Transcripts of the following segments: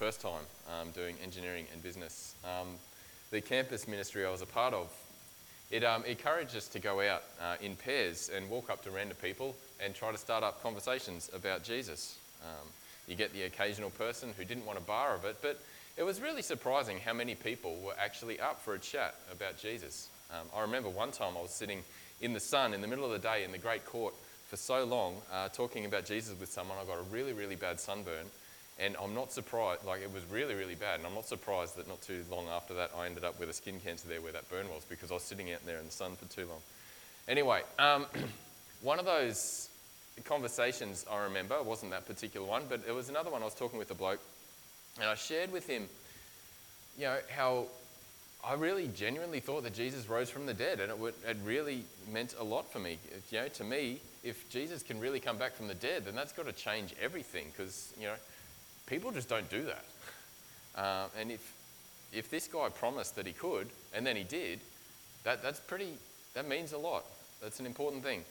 first time doing engineering and business. The campus ministry I was a part of, it encouraged us to go out in pairs and walk up to random people and try to start up conversations about Jesus. You get the occasional person who didn't want a bar of it, but it was really surprising how many people were actually up for a chat about Jesus. I remember one time I was sitting in the sun in the middle of the day in the Great Court for so long, talking about Jesus with someone. I got a really, really bad sunburn, and I'm not surprised, like it was really, really bad, and I'm not surprised that not too long after that I ended up with a skin cancer there where that burn was, because I was sitting out there in the sun for too long. Anyway, one of those conversations I remember, it wasn't that particular one, but it was another one. I was talking with a bloke, and I shared with him, you know, how I really genuinely thought that Jesus rose from the dead, and it really meant a lot for me. You know, to me, if Jesus can really come back from the dead, then that's got to change everything, because, you know, people just don't do that. And if this guy promised that he could, and then he did, that means a lot. That's an important thing.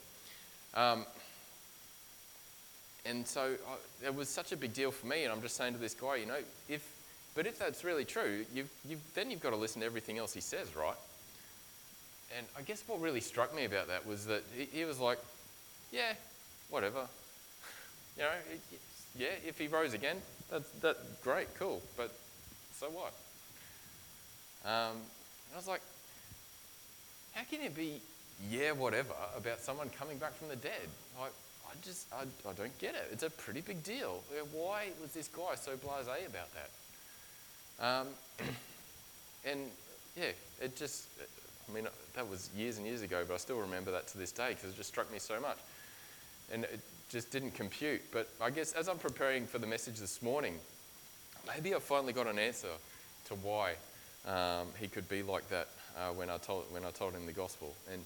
And so it was such a big deal for me, and I'm just saying to this guy, you know, if that's really true, then you've got to listen to everything else he says, right? And I guess what really struck me about that was that he was like, yeah, whatever. You know, yeah, if he rose again, that's great, cool, but so what? And I was like, how can you be, yeah, whatever, about someone coming back from the dead? Like, I don't get it. It's a pretty big deal. Why was this guy so blasé about that? And yeah, it just, I mean, that was years and years ago, but I still remember that to this day because it just struck me so much. And it just didn't compute. But I guess as I'm preparing for the message this morning, maybe I finally got an answer to why he could be like that when I told him the gospel. And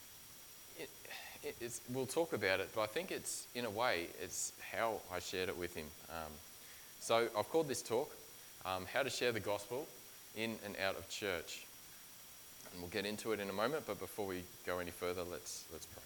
we'll talk about it, but I think it's, in a way, it's how I shared it with him. So I've called this talk, How to Share the Gospel in and Out of Church. And we'll get into it in a moment, but before we go any further, let's pray.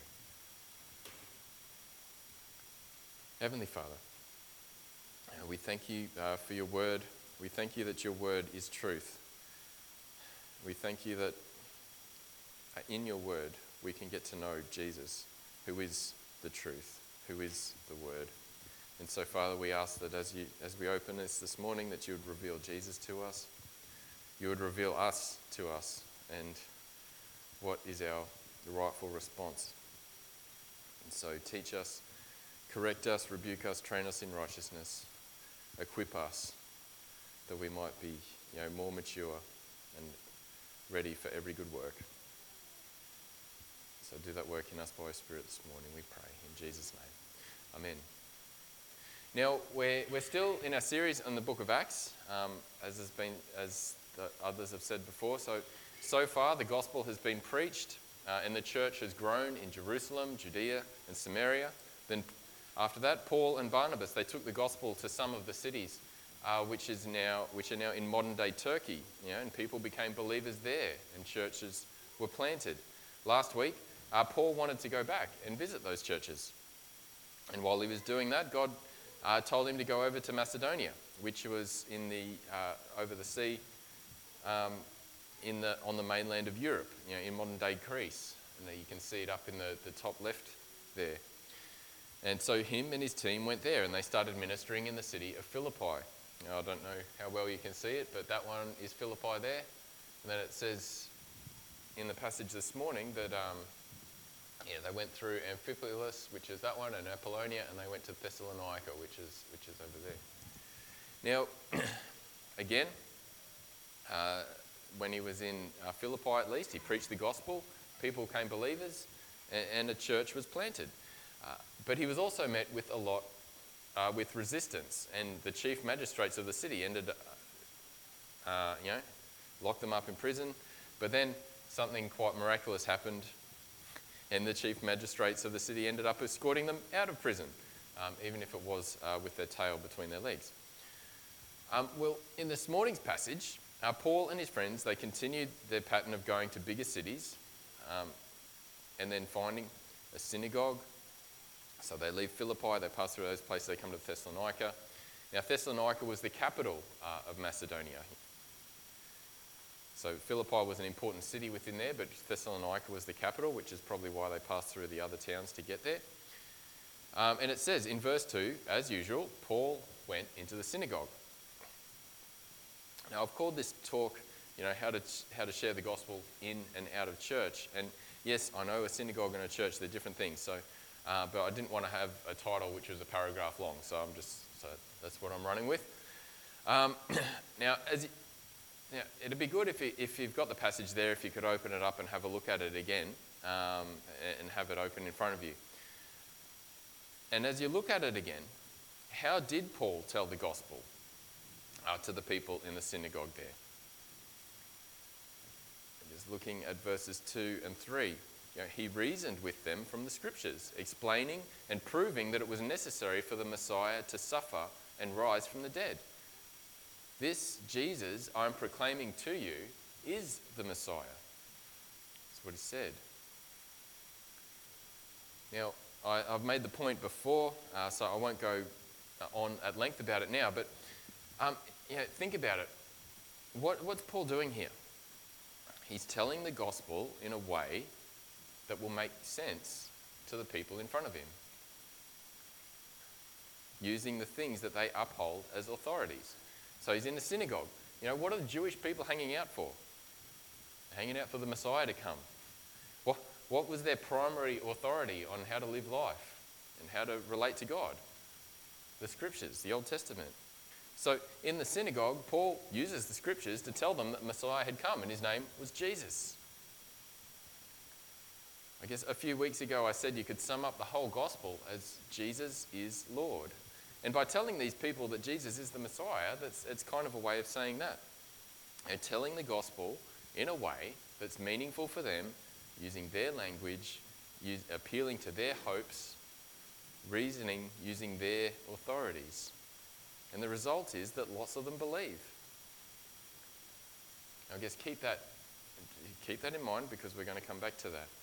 Heavenly Father, we thank you for your word. We thank you that your word is truth. We thank you that in your word we can get to know Jesus, who is the truth, who is the word. And so, Father, we ask that as we open this morning, that you would reveal Jesus to us. You would reveal us to us and what is our rightful response. And so teach us, correct us, rebuke us, train us in righteousness, equip us that we might be, you know, more mature and ready for every good work. So do that work in us by your Spirit this morning, we pray. In Jesus' name. Amen. Now, we're still in our series on the book of Acts, as the others have said before. So far, the gospel has been preached, and the church has grown in Jerusalem, Judea, and Samaria. Then after that, Paul and Barnabas, they took the gospel to some of the cities, which are now in modern-day Turkey, you know, and people became believers there, and churches were planted. Last week, Paul wanted to go back and visit those churches. And while he was doing that, God told him to go over to Macedonia, which was over the sea on the mainland of Europe, you know, in modern-day Greece. And there you can see it up in the top left there. And so him and his team went there, and they started ministering in the city of Philippi. Now, I don't know how well you can see it, but that one is Philippi there. And then it says in the passage this morning that they went through Amphipolis, which is that one, and Apollonia, and they went to Thessalonica, which is over there. Now, again, when he was in Philippi at least, he preached the gospel, people became believers, and a church was planted. But he was also met with with resistance, and the chief magistrates of the city locked them up in prison. But then something quite miraculous happened, and the chief magistrates of the city ended up escorting them out of prison, even if it was with their tail between their legs. Well, in this morning's passage, Paul and his friends, they continued their pattern of going to bigger cities and then finding a synagogue. So they leave Philippi, they pass through those places, they come to Thessalonica, Now, Thessalonica was the capital of Macedonia. So Philippi was an important city within there, but Thessalonica was the capital, which is probably why they passed through the other towns to get there. And it says in verse 2, as usual, Paul went into the synagogue. Now, I've called this talk, how to share the gospel in and out of church. And yes, I know a synagogue and a church, they're different things. So, but I didn't want to have a title which was a paragraph long. So that's what I'm running with. Now, it'd be good if you've got the passage there, if you could open it up and have a look at it again, and have it open in front of you. And as you look at it again, how did Paul tell the gospel to the people in the synagogue there? Just looking at verses 2 and 3. He reasoned with them from the scriptures, explaining and proving that it was necessary for the Messiah to suffer and rise from the dead. This Jesus I'm proclaiming to you is the Messiah. That's what he said. Now, I've made the point before, so I won't go on at length about it now, but think about it. What's Paul doing here? He's telling the gospel in a way that will make sense to the people in front of him, using the things that they uphold as authorities. So he's in the synagogue. What are the Jewish people hanging out for? Hanging out for the Messiah to come. What was their primary authority on how to live life and how to relate to God? The scriptures, the Old Testament. So in the synagogue, Paul uses the scriptures to tell them that Messiah had come and his name was Jesus. I guess a few weeks ago I said you could sum up the whole gospel as Jesus is Lord. And by telling these people that Jesus is the Messiah, it's kind of a way of saying that. They're telling the gospel in a way that's meaningful for them, using their language, appealing to their hopes, reasoning using their authorities. And the result is that lots of them believe. I guess keep that in mind, because we're going to come back to that.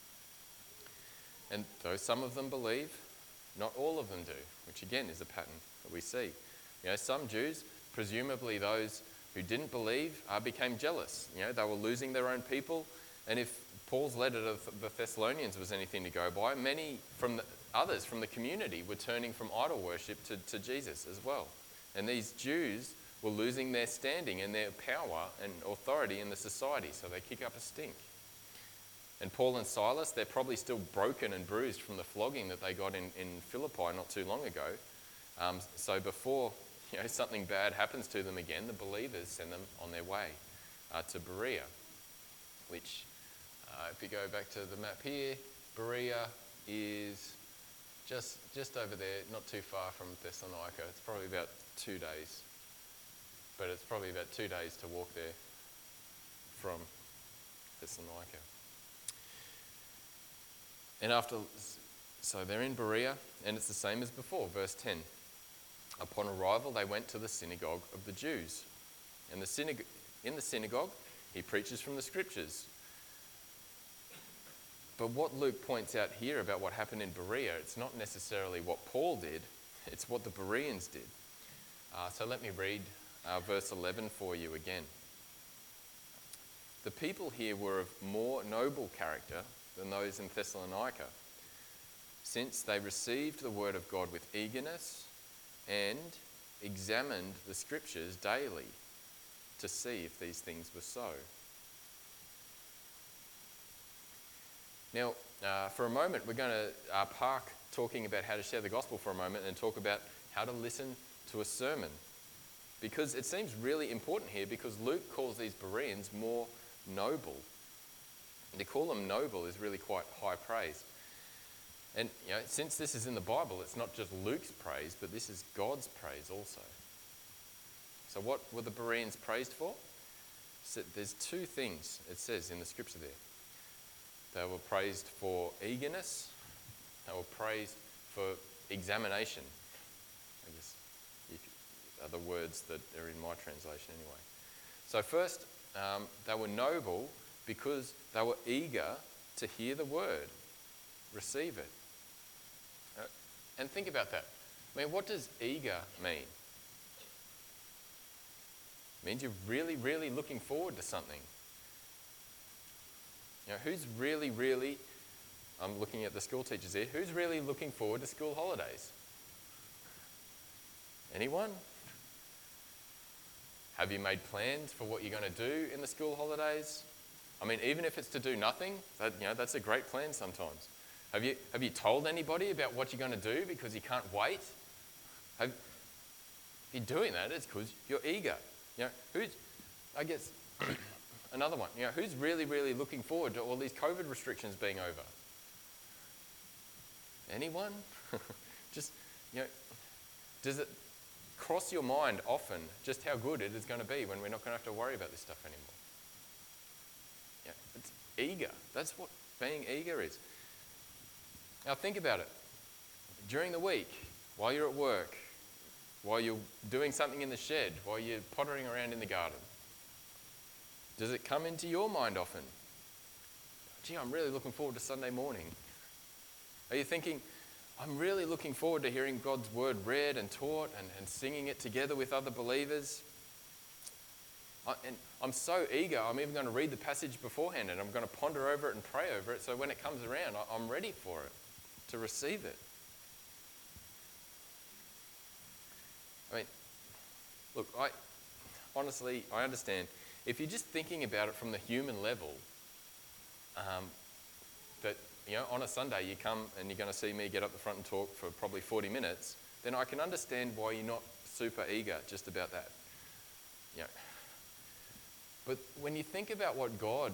And though some of them believe, not all of them do, which again is a pattern that we see. Some Jews, presumably those who didn't believe, became jealous. They were losing their own people. And if Paul's letter to the Thessalonians was anything to go by, many others from the community were turning from idol worship to Jesus as well. And these Jews were losing their standing and their power and authority in the society, so they kick up a stink. And Paul and Silas, they're probably still broken and bruised from the flogging that they got in Philippi not too long ago. So before something bad happens to them again, the believers send them on their way to Berea, which, if you go back to the map here, Berea is just over there, not too far from Thessalonica. It's probably about 2 days. But it's probably about 2 days to walk there from Thessalonica. And so they're in Berea, and it's the same as before, verse 10. Upon arrival, they went to the synagogue of the Jews. And in the synagogue, he preaches from the scriptures. But what Luke points out here about what happened in Berea, it's not necessarily what Paul did, it's what the Bereans did. So let me read verse 11 for you again. The people here were of more noble character than those in Thessalonica, since they received the word of God with eagerness and examined the scriptures daily to see if these things were so. Now, for a moment, we're going to park talking about how to share the gospel for a moment and talk about how to listen to a sermon. Because it seems really important here, because Luke calls these Bereans more noble. And to call them noble is really quite high praise. And since this is in the Bible, it's not just Luke's praise, but this is God's praise also. So what were the Bereans praised for? So there's two things it says in the scripture there. They were praised for eagerness. They were praised for examination. I guess are the words that are in my translation anyway. So first, they were noble because they were eager to hear the word, receive it. And think about that. I mean, what does eager mean? It means you're really, really looking forward to something. Who's really, I'm looking at the school teachers here, who's really looking forward to school holidays? Anyone? Have you made plans for what you're going to do in the school holidays? I mean, even if it's to do nothing, that's a great plan sometimes. Have you told anybody about what you're going to do because you can't wait? If you're doing that, it's because you're eager. I guess, another one, who's really, really looking forward to all these COVID restrictions being over? Anyone? Just, does it cross your mind often just how good it is going to be when we're not going to have to worry about this stuff anymore? It's eager. That's what being eager is. Now think about it. During the week, while you're at work, while you're doing something in the shed, while you're pottering around in the garden, does it come into your mind often? Gee, I'm really looking forward to Sunday morning. Are you thinking, I'm really looking forward to hearing God's word read and taught and singing it together with other believers? And I'm so eager, I'm even going to read the passage beforehand and I'm going to ponder over it and pray over it so when it comes around, I'm ready for it, to receive it. I mean, look, honestly, I understand. If you're just thinking about it from the human level, that, on a Sunday you come and you're going to see me get up the front and talk for probably 40 minutes, then I can understand why you're not super eager just about that. But when you think about what God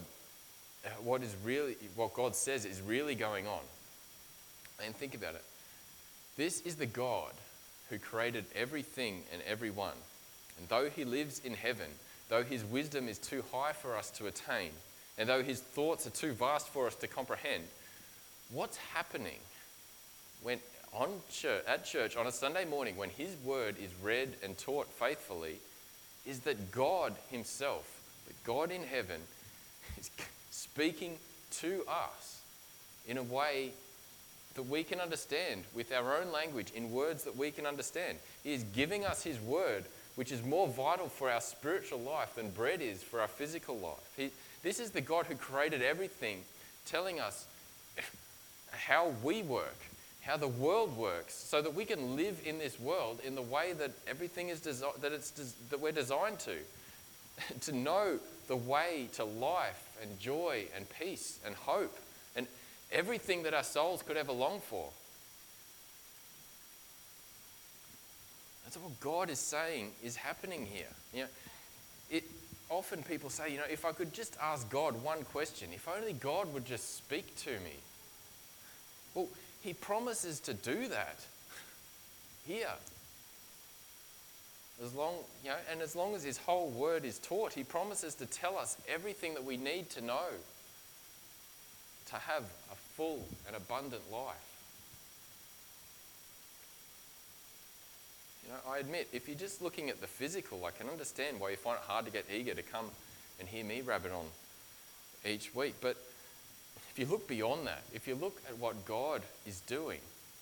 says is really going on, and think about it, this is the God who created everything and everyone. And though he lives in heaven, though his wisdom is too high for us to attain, and though his thoughts are too vast for us to comprehend, what's happening when at church on a Sunday morning when his word is read and taught faithfully is that God himself, the God in heaven, is speaking to us in a way that we can understand with our own language, in words that we can understand. He is giving us his word, which is more vital for our spiritual life than bread is for our physical life. This is the God who created everything, telling us how we work, how the world works, so that we can live in this world in the way that everything is that we're designed to know the way to life and joy and peace and hope and everything that our souls could ever long for. That's what God is saying is happening here. Often people say, if I could just ask God one question, if only God would just speak to me. Well, he promises to do that here. As long as his whole word is taught, he promises to tell us everything that we need to know to have a full and abundant life. I admit, if you're just looking at the physical, I can understand why you find it hard to get eager to come and hear me rabbit on each week. But if you look beyond that, if you look at what God is doing,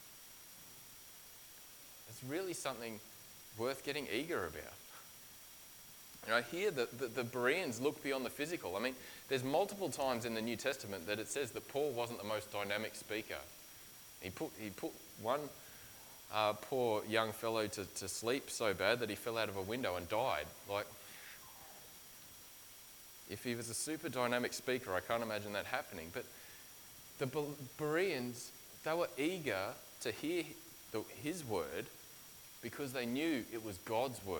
it's really something worth getting eager about. Here the Bereans look beyond the physical. I mean, there's multiple times in the New Testament that it says that Paul wasn't the most dynamic speaker. He put one poor young fellow to sleep so bad that he fell out of a window and died. If he was a super dynamic speaker, I can't imagine that happening. But the Bereans, they were eager to hear his word because they knew it was God's word.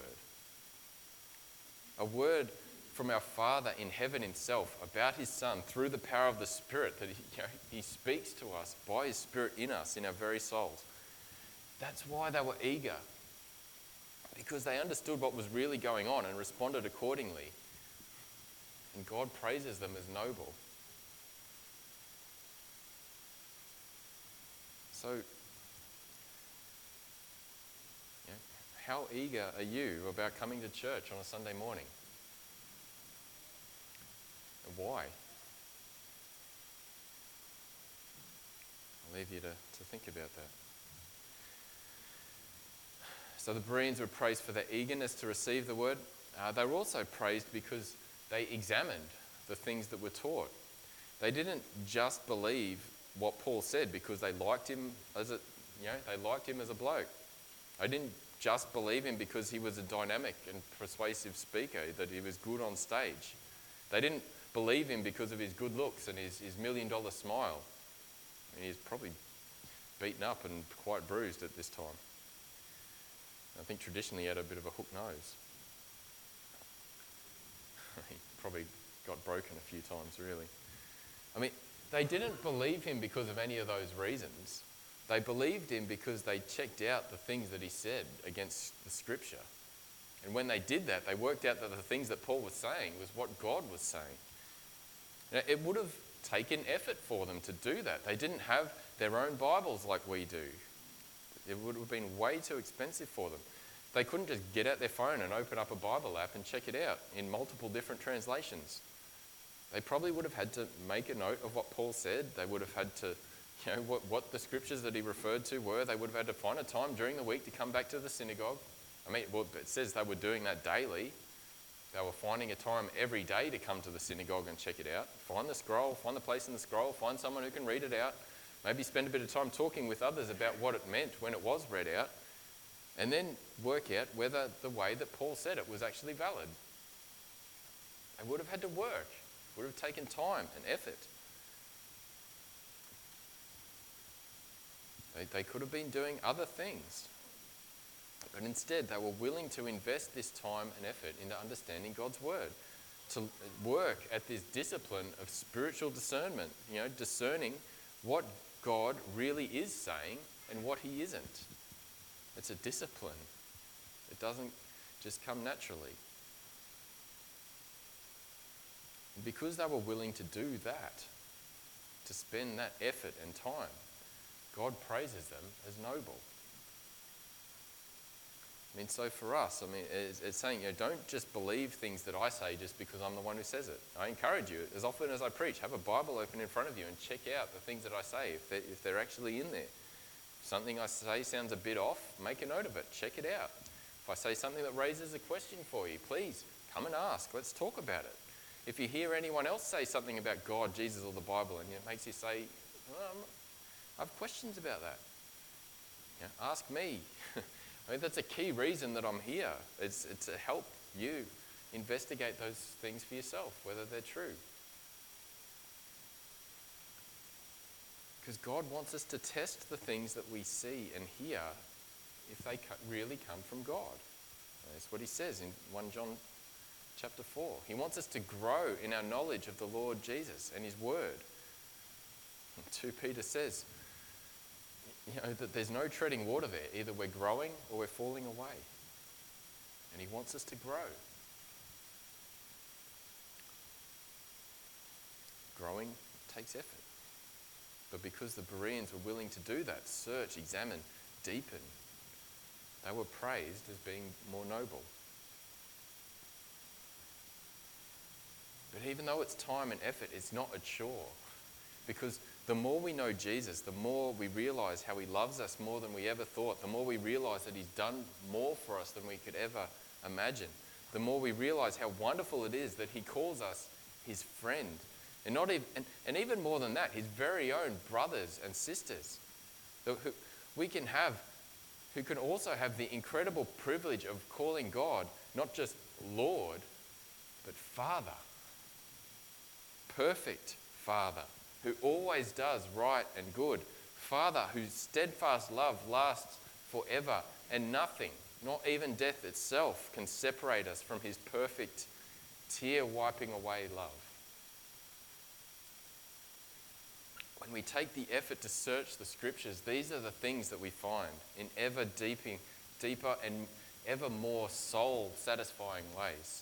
A word from our Father in heaven himself about his Son through the power of the Spirit that he speaks to us by his Spirit in us, in our very souls. That's why they were eager, because they understood what was really going on and responded accordingly. And God praises them as noble. So, how eager are you about coming to church on a Sunday morning? And why? I'll leave you to think about that. So the Bereans were praised for their eagerness to receive the word. They were also praised because they examined the things that were taught. They didn't just believe what Paul said because they liked him as a bloke. They didn't just believe him because he was a dynamic and persuasive speaker, that he was good on stage. They didn't believe him because of his good looks and his $1 million smile. And he's probably beaten up and quite bruised at this time. I think traditionally he had a bit of a hook nose. He probably got broken a few times, really. I mean, they didn't believe him because of any of those reasons. They believed him because they checked out the things that he said against the scripture. And when they did that, they worked out that the things that Paul was saying was what God was saying. Now, it would have taken effort for them to do that. They didn't have their own Bibles like we do. It would have been way too expensive for them. They couldn't just get out their phone and open up a Bible app and check it out in multiple different translations. They probably would have had to make a note of what Paul said. They would have had to, what the scriptures that he referred to were. They would have had to find a time during the week to come back to the synagogue. I mean, well, it says they were doing that daily. They were finding a time every day to come to the synagogue and check it out. Find the scroll, find the place in the scroll, find someone who can read it out. Maybe spend a bit of time talking with others about what it meant when it was read out. And then work out whether the way that Paul said it was actually valid. They would have had to work. It would have taken time and effort. They could have been doing other things. But instead, they were willing to invest this time and effort into understanding God's word, to work at this discipline of spiritual discernment, discerning what God really is saying and what he isn't. It's a discipline. It doesn't just come naturally. And because they were willing to do that, to spend that effort and time, God praises them as noble. I mean, so for us, it's saying, don't just believe things that I say just because I'm the one who says it. I encourage you, as often as I preach, have a Bible open in front of you and check out the things that I say, if they're actually in there. If something I say sounds a bit off, make a note of it, check it out. If I say something that raises a question for you, please come and ask, let's talk about it. If you hear anyone else say something about God, Jesus, or the Bible, and it makes you say, I have questions about that, ask me. I mean, that's a key reason that I'm here. It's to help you investigate those things for yourself, whether they're true. Because God wants us to test the things that we see and hear if they really come from God. That's what he says in 1 John chapter 4. He wants us to grow in our knowledge of the Lord Jesus and his word. And 2 Peter says, that there's no treading water there. Either we're growing or we're falling away. And he wants us to grow. Growing takes effort. But because the Bereans were willing to do that, search, examine, deepen, they were praised as being more noble. But even though it's time and effort, it's not a chore. Because the more we know Jesus, the more we realise how he loves us more than we ever thought, the more we realise that he's done more for us than we could ever imagine, the more we realise how wonderful it is that he calls us his friend. And even more than that, his very own brothers and sisters who can also have the incredible privilege of calling God not just Lord, but Father. Perfect Father, who always does right and good. Father, whose steadfast love lasts forever, and nothing, not even death itself, can separate us from his perfect, tear-wiping away love. When we take the effort to search the scriptures, these are the things that we find in ever deeper and ever more soul-satisfying ways.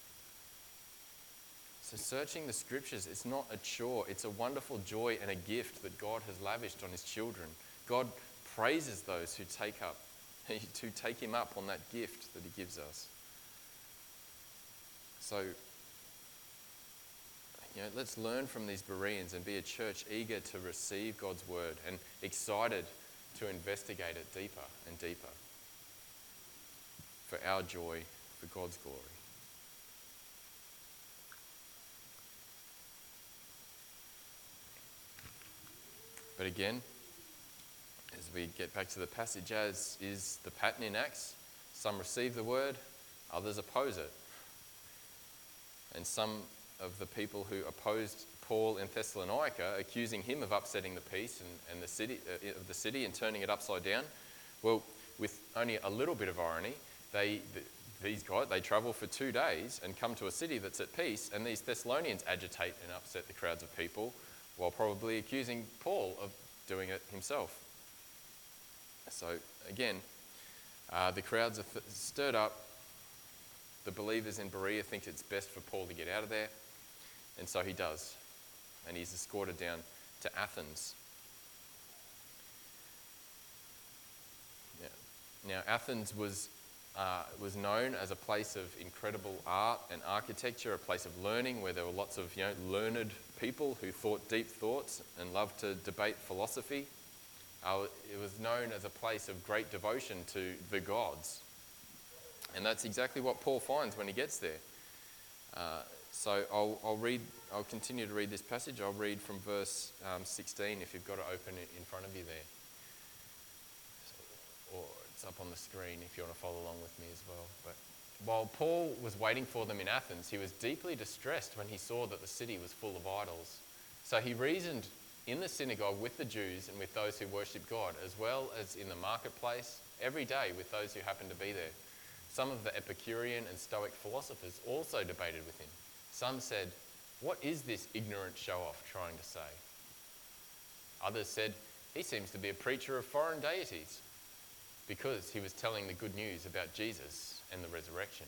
So searching the scriptures, it's not a chore. It's a wonderful joy and a gift that God has lavished on his children. God praises those who take him up on that gift that he gives us. So, let's learn from these Bereans and be a church eager to receive God's word and excited to investigate it deeper and deeper for our joy, for God's glory. But again, as we get back to the passage, as is the pattern in Acts, some receive the word, others oppose it. And some of the people who opposed Paul in Thessalonica, accusing him of upsetting the peace and the city and turning it upside down, well, with only a little bit of irony, these guys, they travel for 2 days and come to a city that's at peace, and these Thessalonians agitate and upset the crowds of people while probably accusing Paul of doing it himself. So again, the crowds are stirred up. The believers in Berea think it's best for Paul to get out of there, and so he does. And he's escorted down to Athens. Now Athens was known as a place of incredible art and architecture, a place of learning where there were lots of learned people who thought deep thoughts and loved to debate philosophy. It was known as a place of great devotion to the gods. And that's exactly what Paul finds when he gets there. So I'll continue to read this passage. I'll read from verse 16 if you've got it open in front of you there. Or it's up on the screen if you want to follow along with me as well. But while Paul was waiting for them in Athens, he was deeply distressed when he saw that the city was full of idols. So he reasoned in the synagogue with the Jews and with those who worshipped God, as well as in the marketplace, every day with those who happened to be there. Some of the Epicurean and Stoic philosophers also debated with him. Some said, "What is this ignorant show-off trying to say?" Others said, "He seems to be a preacher of foreign deities," because he was telling the good news about Jesus and the resurrection.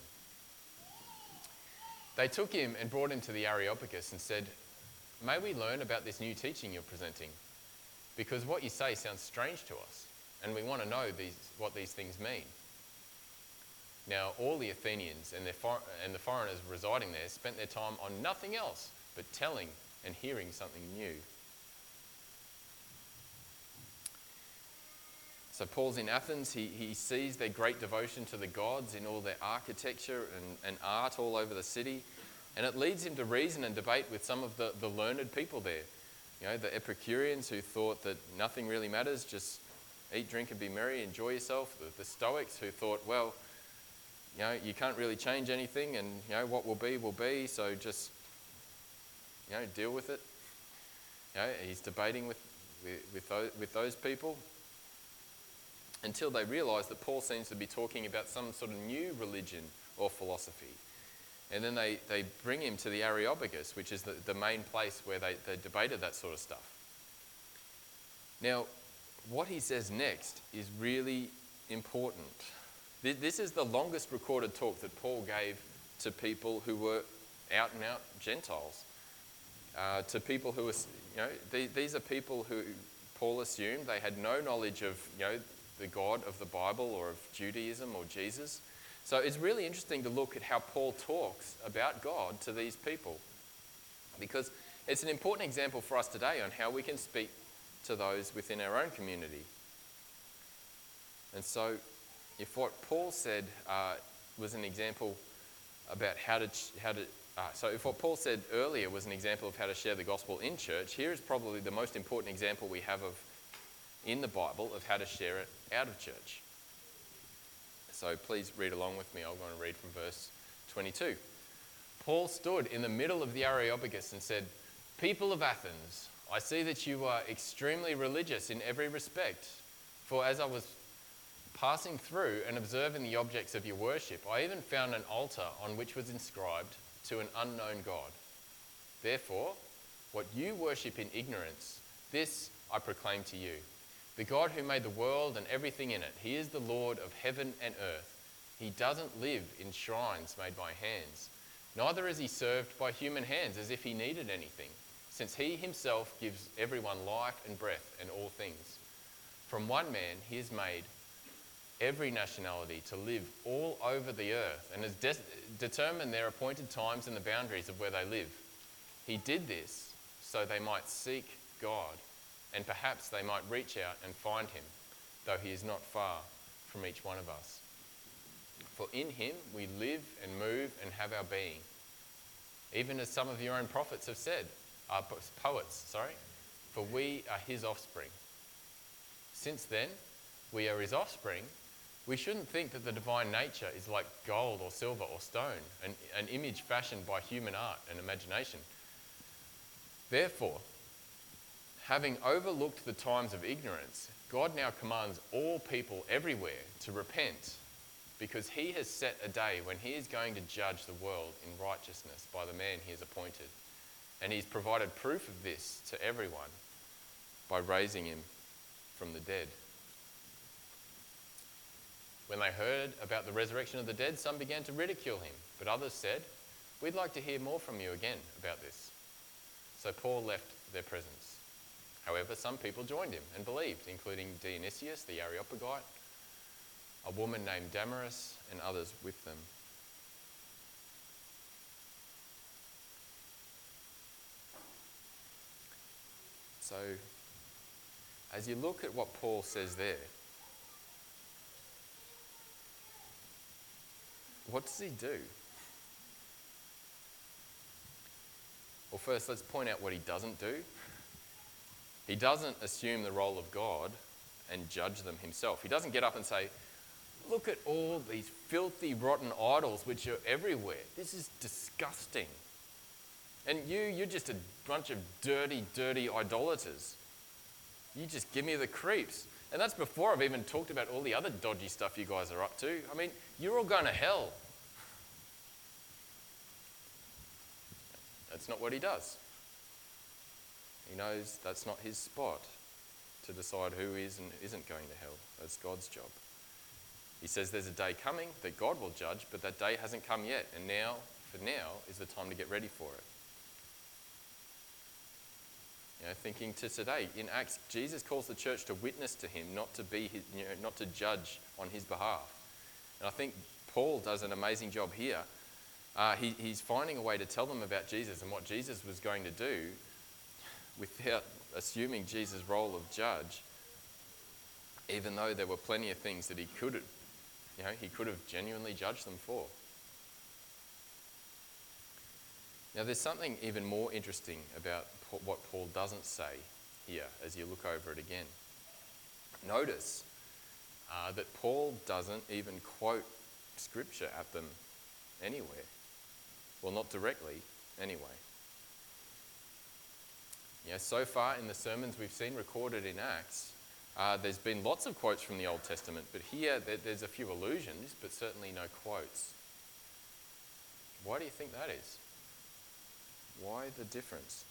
They took him and brought him to the Areopagus and said, "May we learn about this new teaching you're presenting? Because what you say sounds strange to us, and we want to know what these things mean." Now, all the Athenians and the foreigners residing there spent their time on nothing else but telling and hearing something new. So Paul's in Athens. He sees their great devotion to the gods in all their architecture and art all over the city. And it leads him to reason and debate with some of the learned people there. The Epicureans who thought that nothing really matters, just eat, drink and be merry, enjoy yourself. The Stoics who thought, well, you can't really change anything, and what will be, so just deal with it. He's debating with those people until they realise that Paul seems to be talking about some sort of new religion or philosophy. And then they bring him to the Areopagus, which is the main place where they debated that sort of stuff. Now, what he says next is really important. This is the longest recorded talk that Paul gave to people who were out and out Gentiles. To people who were, these are people who Paul assumed they had no knowledge of, the God of the Bible or of Judaism or Jesus. So it's really interesting to look at how Paul talks about God to these people, because it's an important example for us today on how we can speak to those within our own community. And so if what Paul said was an example about so if what Paul said earlier was an example of how to share the gospel in church, here is probably the most important example we have in the Bible of how to share it out of church. So please read along with me. I'm going to read from verse 22. Paul stood in the middle of the Areopagus and said, "People of Athens, I see that you are extremely religious in every respect. For as I was passing through and observing the objects of your worship, I even found an altar on which was inscribed, 'To an unknown God.' Therefore, what you worship in ignorance, this I proclaim to you. The God who made the world and everything in it, he is the Lord of heaven and earth. He doesn't live in shrines made by hands. Neither is he served by human hands as if he needed anything, since he himself gives everyone life and breath and all things. From one man he has made every nationality to live all over the earth and has determined their appointed times and the boundaries of where they live. He did this so they might seek God, and perhaps they might reach out and find him, though he is not far from each one of us. For in him we live and move and have our being. Even as some of your own poets have said, for we are his offspring. Since then, we are his offspring. We shouldn't think that the divine nature is like gold or silver or stone, an image fashioned by human art and imagination. Therefore, having overlooked the times of ignorance, God now commands all people everywhere to repent, because he has set a day when he is going to judge the world in righteousness by the man he has appointed. And he's provided proof of this to everyone by raising him from the dead. When they heard about the resurrection of the dead, some began to ridicule him, but others said, "We'd like to hear more from you again about this." So Paul left their presence. However, some people joined him and believed, including Dionysius the Areopagite, a woman named Damaris, and others with them. So, as you look at what Paul says there, what does he do? Well, first, let's point out what he doesn't do. He doesn't assume the role of God and judge them himself. He doesn't get up and say, "Look at all these filthy, rotten idols which are everywhere. This is disgusting. And you're just a bunch of dirty, dirty idolaters. You just give me the creeps." And that's before I've even talked about all the other dodgy stuff you guys are up to. I mean, you're all going to hell. That's not what he does. He knows that's not his spot to decide who is and isn't going to hell. That's God's job. He says there's a day coming that God will judge, but that day hasn't come yet. And now, for now, is the time to get ready for it. Thinking to today, in Acts, Jesus calls the church to witness to him, not to be his, not to judge on his behalf. And I think Paul does an amazing job here. He's finding a way to tell them about Jesus and what Jesus was going to do without assuming Jesus' role of judge, even though there were plenty of things that he could have genuinely judged them for. Now, there's something even more interesting about what Paul doesn't say here as you look over it again. Notice that Paul doesn't even quote scripture at them anywhere. Well, not directly, anyway. So far in the sermons we've seen recorded in Acts, there's been lots of quotes from the Old Testament, but here there's a few allusions, but certainly no quotes. Why do you think that is? Why the difference?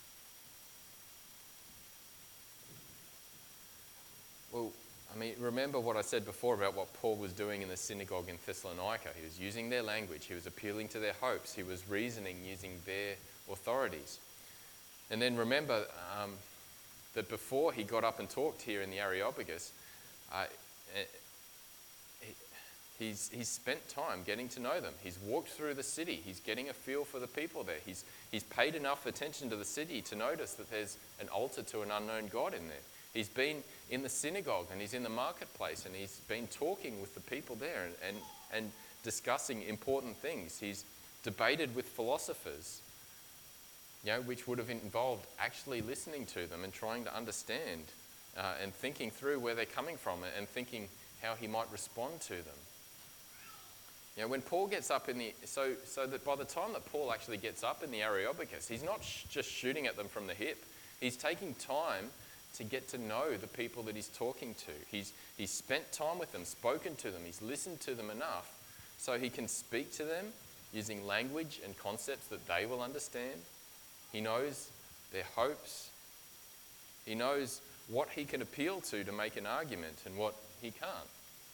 Well, remember what I said before about what Paul was doing in the synagogue in Thessalonica. He was using their language. He was appealing to their hopes. He was reasoning using their authorities. And then remember that before he got up and talked here in the Areopagus, he's spent time getting to know them. He's walked through the city. He's getting a feel for the people there. He's paid enough attention to the city to notice that there's an altar to an unknown God in there. He's been in the synagogue and he's in the marketplace and he's been talking with the people there and discussing important things. He's debated with philosophers, which would have involved actually listening to them and trying to understand and thinking through where they're coming from and thinking how he might respond to them. When Paul gets up so that by the time that Paul actually gets up in the Areopagus, he's not just shooting at them from the hip. He's taking time to get to know the people that he's talking to. He's spent time with them, spoken to them, he's listened to them enough so he can speak to them using language and concepts that they will understand. He knows their hopes. He knows what he can appeal to make an argument and what he can't.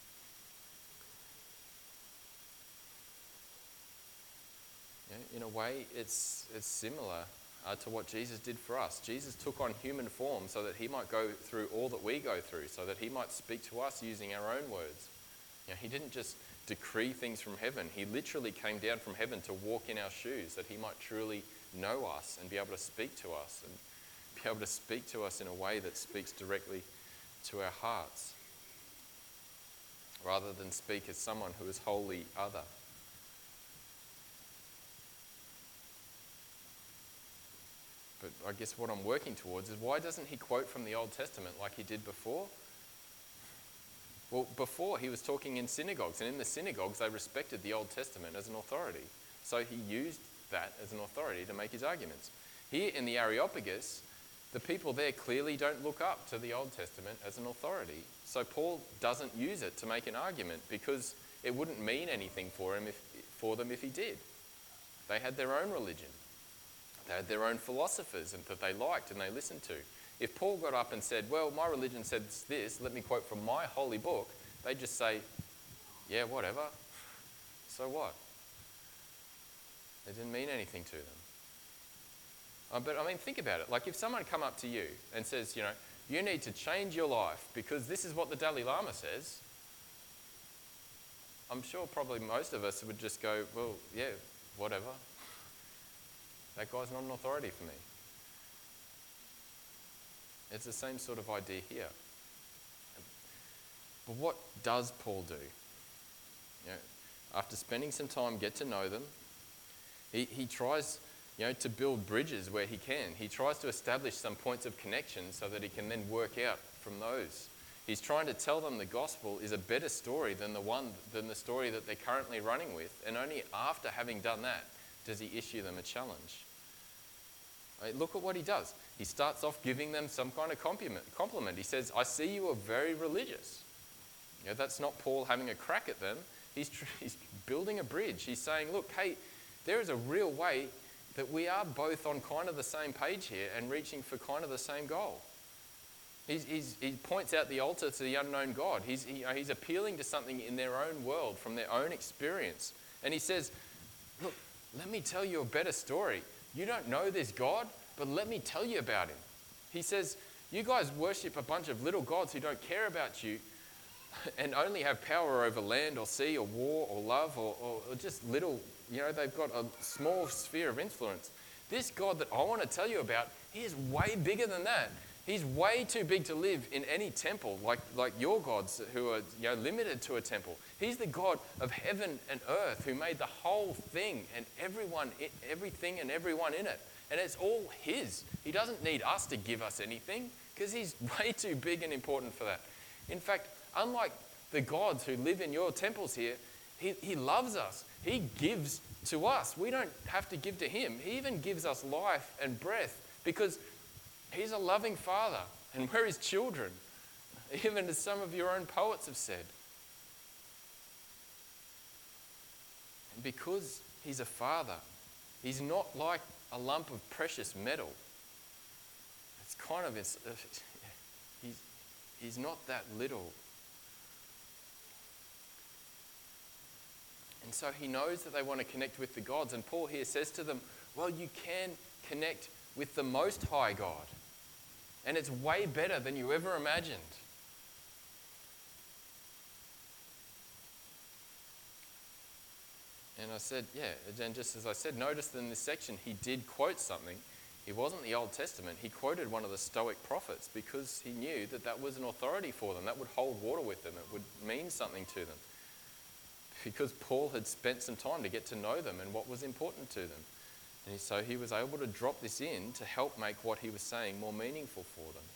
In a way, it's similar to what Jesus did for us. Jesus took on human form so that he might go through all that we go through, so that he might speak to us using our own words. He didn't just decree things from heaven. He literally came down from heaven to walk in our shoes, that he might truly know us and be able to speak to us, and be able to speak to us in a way that speaks directly to our hearts, rather than speak as someone who is wholly other. But I guess what I'm working towards is, why doesn't he quote from the Old Testament like he did before? Well, before he was talking in synagogues, and in the synagogues they respected the Old Testament as an authority. So he used that as an authority to make his arguments. Here in the Areopagus, the people there clearly don't look up to the Old Testament as an authority. So Paul doesn't use it to make an argument, because it wouldn't mean anything for them if he did. They had their own religion. They had their own philosophers and that they liked and they listened to. If Paul got up and said, well, my religion says this, let me quote from my holy book, they'd just say, yeah, whatever. So what? It didn't mean anything to them. But I mean, think about it. Like, if someone come up to you and says, you need to change your life because this is what the Dalai Lama says, I'm sure probably most of us would just go, well, yeah, whatever. That guy's not an authority for me. It's the same sort of idea here. But what does Paul do? After spending some time, get to know them, he tries to build bridges where he can. He tries to establish some points of connection so that he can then work out from those. He's trying to tell them the gospel is a better story than the story that they're currently running with, and only after having done that does he issue them a challenge. Look at what he does. He starts off giving them some kind of compliment. He says, I see you are very religious. That's not Paul having a crack at them. He's building a bridge. He's saying, look, hey, there is a real way that we are both on kind of the same page here and reaching for kind of the same goal. He points out the altar to the unknown God. He's appealing to something in their own world, from their own experience. And he says, look, let me tell you a better story. You don't know this God, but let me tell you about him. He says, you guys worship a bunch of little gods who don't care about you and only have power over land or sea or war or love or just little, they've got a small sphere of influence. This God that I want to tell you about, he is way bigger than that. He's way too big to live in any temple like your gods who are limited to a temple. He's the God of heaven and earth who made the whole thing and everything and everyone in it. And it's all his. He doesn't need us to give us anything because he's way too big and important for that. In fact, unlike the gods who live in your temples here, he loves us. He gives to us. We don't have to give to him. He even gives us life and breath because he's a loving father and we're his children, even as some of your own poets have said. And because he's a father, he's not like a lump of precious metal. It's kind of, he's not that little. And so he knows that they want to connect with the gods. And Paul here says to them, well, you can connect with the Most High God. And it's way better than you ever imagined. And I said, and just as I said, notice that in this section he did quote something. It wasn't the Old Testament. He quoted one of the Stoic prophets because he knew that that was an authority for them. That would hold water with them. It would mean something to them. Because Paul had spent some time to get to know them and what was important to them. And so he was able to drop this in to help make what he was saying more meaningful for them.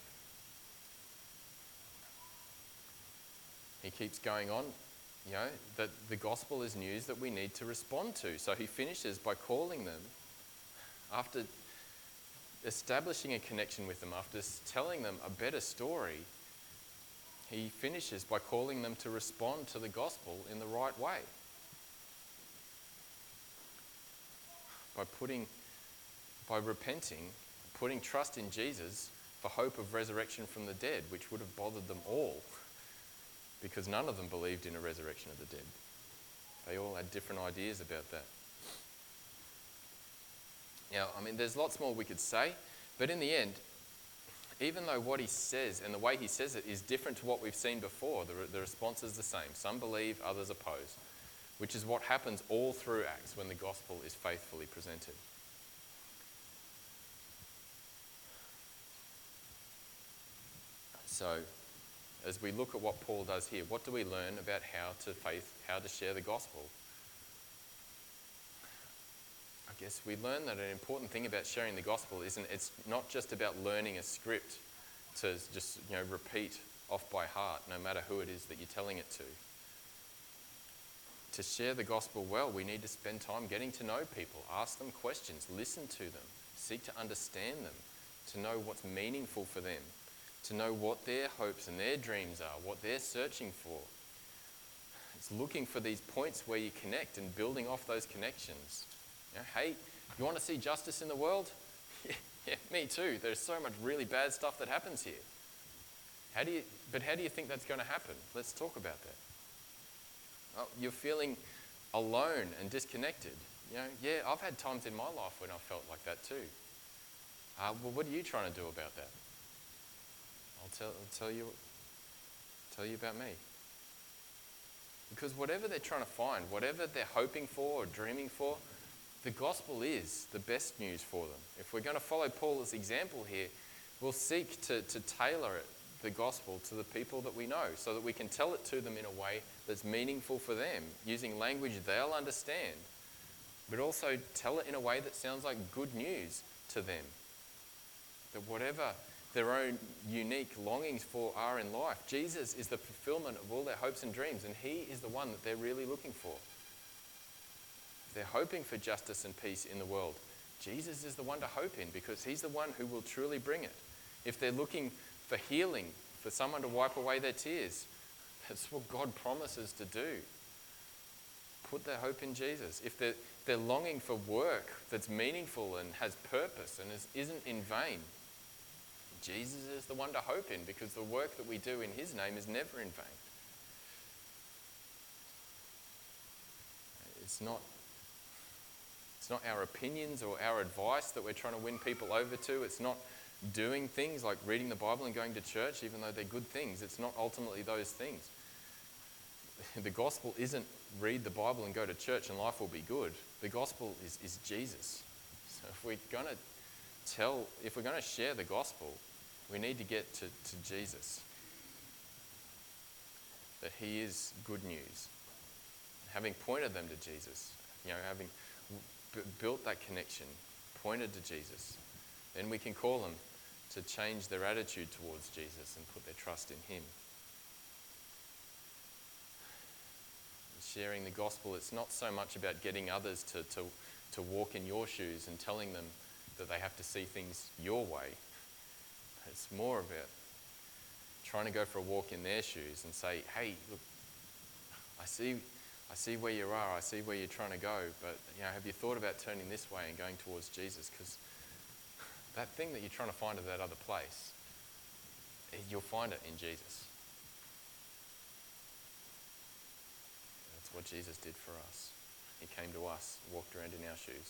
He keeps going on, that the gospel is news that we need to respond to. So he finishes by calling them, after establishing a connection with them, after telling them a better story, he finishes by calling them to respond to the gospel in the right way. By repenting, putting trust in Jesus for hope of resurrection from the dead, which would have bothered them all, because none of them believed in a resurrection of the dead. They all had different ideas about that. Now, there's lots more we could say, but in the end, even though what he says and the way he says it is different to what we've seen before, the response is the same. Some believe, others oppose, which is what happens all through Acts when the gospel is faithfully presented. So, as we look at what Paul does here, what do we learn about how to share the gospel? guess we learn that an important thing about sharing the gospel it's not just about learning a script to just repeat off by heart, no matter who it is that you're telling it to. To share the gospel well, we need to spend time getting to know people, ask them questions, listen to them, seek to understand them, to know what's meaningful for them, to know what their hopes and their dreams are, what they're searching for. It's looking for these points where you connect and building off those connections. Hey, you want to see justice in the world? Yeah, me too. There's so much really bad stuff that happens here. How do you think that's going to happen? Let's talk about that. Oh, you're feeling alone and disconnected. Yeah, I've had times in my life when I felt like that too. Well, what are you trying to do about that? I'll tell you about me. Because whatever they're trying to find, whatever they're hoping for or dreaming for, the gospel is the best news for them. If we're going to follow Paul's example here, we'll seek to tailor the gospel to the people that we know so that we can tell it to them in a way that's meaningful for them, using language they'll understand, but also tell it in a way that sounds like good news to them. That whatever their own unique longings for are in life, Jesus is the fulfillment of all their hopes and dreams, and he is the one that they're really looking for. If they're hoping for justice and peace in the world, Jesus is the one to hope in because he's the one who will truly bring it. If they're looking for healing, for someone to wipe away their tears, that's what God promises to do. Put their hope in Jesus. If they're longing for work that's meaningful and has purpose and isn't in vain, Jesus is the one to hope in because the work that we do in his name is never in vain. It's not our opinions or our advice that we're trying to win people over to. It's not doing things like reading the Bible and going to church, even though they're good things. It's not ultimately those things. The gospel isn't read the Bible and go to church and life will be good. The gospel is Jesus. So if we're going to share the gospel, we need to get to Jesus. That he is good news. Having pointed them to Jesus, having built that connection, pointed to Jesus, then we can call them to change their attitude towards Jesus and put their trust in him. Sharing the gospel, it's not so much about getting others to walk in your shoes and telling them that they have to see things your way. It's more about trying to go for a walk in their shoes and say, hey, look, I see where you are, I see where you're trying to go, but have you thought about turning this way and going towards Jesus? Because that thing that you're trying to find at that other place, you'll find it in Jesus. That's what Jesus did for us. He came to us, walked around in our shoes.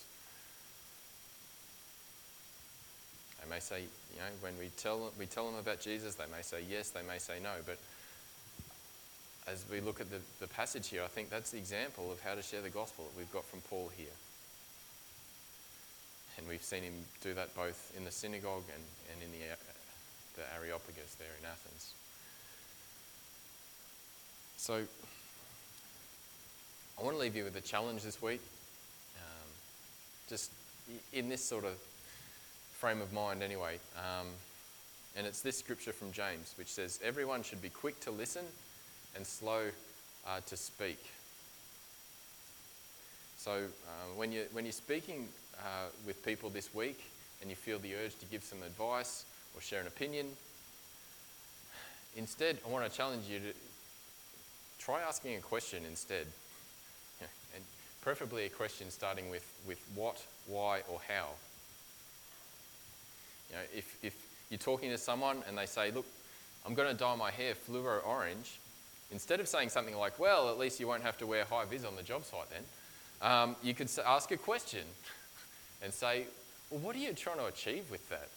They may say, when we tell them about Jesus, they may say yes, they may say no, but as we look at the passage here, I think that's the example of how to share the gospel that we've got from Paul here. And we've seen him do that both in the synagogue and in the Areopagus there in Athens. So I want to leave you with a challenge this week. Just in this sort of frame of mind anyway. And it's this scripture from James, which says, everyone should be quick to listen and slow to speak. So when you're speaking with people this week and you feel the urge to give some advice or share an opinion, instead I want to challenge you to try asking a question instead. And preferably a question starting with what, why or how. If you're talking to someone and they say, look, I'm going to dye my hair fluoro orange, instead of saying something like, well, at least you won't have to wear high vis on the job site then, you could ask a question and say, well, what are you trying to achieve with that?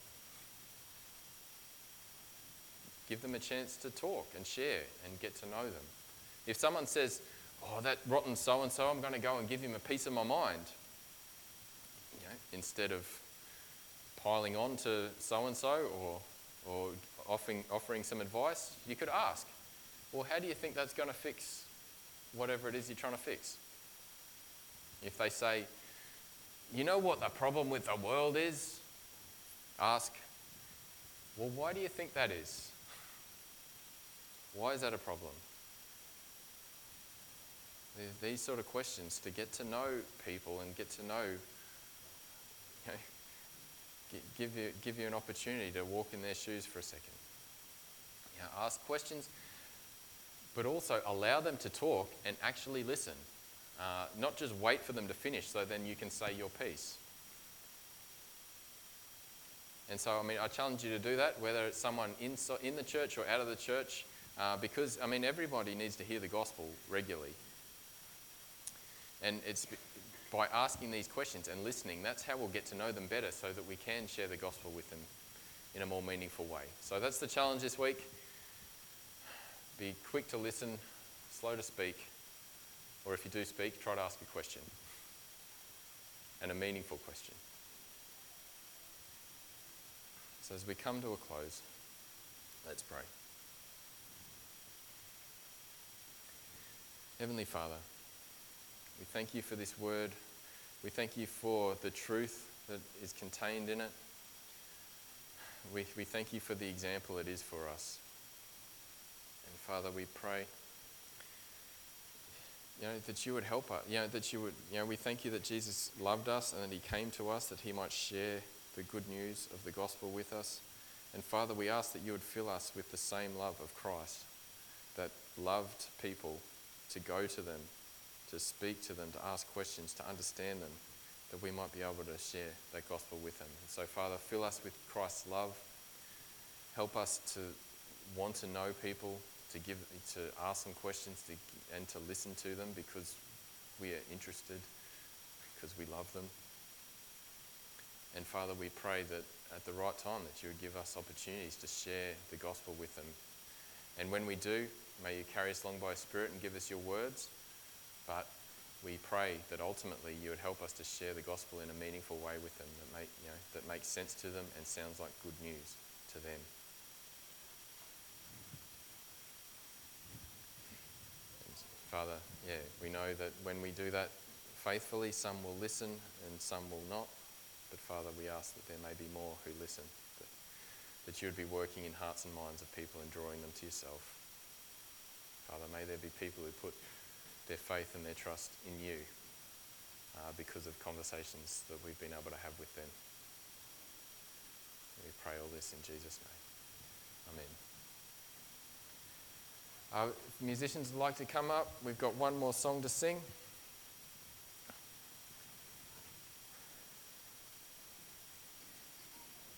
Give them a chance to talk and share and get to know them. If someone says, oh, that rotten so-and-so, I'm going to go and give him a piece of my mind, instead of piling on to so-and-so or offering some advice, you could ask, well, how do you think that's going to fix whatever it is you're trying to fix? If they say, you know what the problem with the world is? Ask, well, why do you think that is? Why is that a problem? These sort of questions to get to know people and get to know, give you an opportunity to walk in their shoes for a second. Ask questions, but also allow them to talk and actually listen. Not just wait for them to finish so then you can say your piece. And so, I challenge you to do that, whether it's someone in the church or out of the church, because, everybody needs to hear the gospel regularly. And it's by asking these questions and listening, that's how we'll get to know them better so that we can share the gospel with them in a more meaningful way. So that's the challenge this week. Be quick to listen, slow to speak, or if you do speak, try to ask a question, and a meaningful question. So as we come to a close, let's pray. Heavenly Father, we thank you for this word. We thank you for the truth that is contained in it. We thank you for the example it is for us. And Father, we pray, that you would help us. We thank you that Jesus loved us and that he came to us that he might share the good news of the gospel with us. And Father, we ask that you would fill us with the same love of Christ that loved people to go to them, to speak to them, to ask questions, to understand them, that we might be able to share that gospel with them. And so, Father, fill us with Christ's love. Help us to want to know people, to ask them questions and to listen to them because we are interested, because we love them. And Father, we pray that at the right time that you would give us opportunities to share the gospel with them. And when we do, may you carry us along by your Spirit and give us your words. But we pray that ultimately you would help us to share the gospel in a meaningful way with them that makes sense to them and sounds like good news to them. And Father, we know that when we do that faithfully, some will listen and some will not. But Father, we ask that there may be more who listen, that you would be working in hearts and minds of people and drawing them to yourself. Father, may there be people who put their faith and their trust in you because of conversations that we've been able to have with them. We pray all this in Jesus' name. Amen. If musicians would like to come up, we've got one more song to sing.